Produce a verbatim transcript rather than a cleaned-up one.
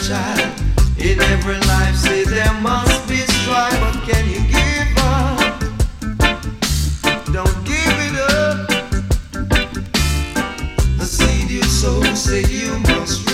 child. In every life, say there must be strife, but can you give up? Don't give it up. The seed you sow, say you must